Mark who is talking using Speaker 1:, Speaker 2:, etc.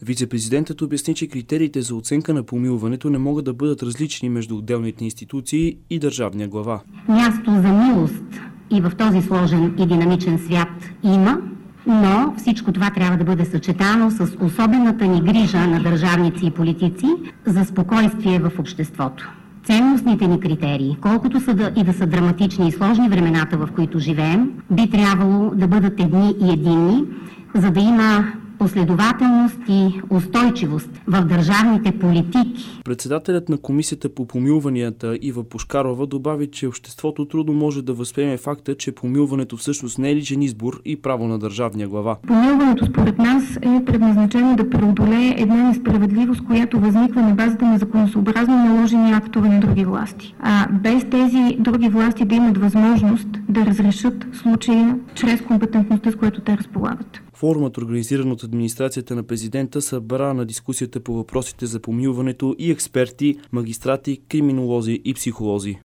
Speaker 1: Вице-президентът обясни, че критериите за оценка на помилването не могат да бъдат различни между отделните институции и държавния глава.
Speaker 2: Място за милост и в този сложен и динамичен свят има, но всичко това трябва да бъде съчетано с особената ни грижа на държавници и политици за спокойствие в обществото. Ценностните ни критерии, колкото са и да са драматични и сложни времената, в които живеем, би трябвало да бъдат едни и единни, за да има последователност и устойчивост в държавните политики.
Speaker 1: Председателят на комисията по помилванията Ива Пушкарова добави, че обществото трудно може да възприеме факта, че помилването всъщност не е личен избор и право на държавния глава.
Speaker 3: Помилването според нас е предназначено да преодолее една несправедливост, която възниква на базата на законосъобразно наложени актове на други власти. А без тези други власти да имат възможност да разрешат случая чрез компетентността, с която те разполагат.
Speaker 1: Форумът, организиран от администрацията на президента, събра на дискусията по въпросите за помилването и експерти, магистрати, криминолози и психолози.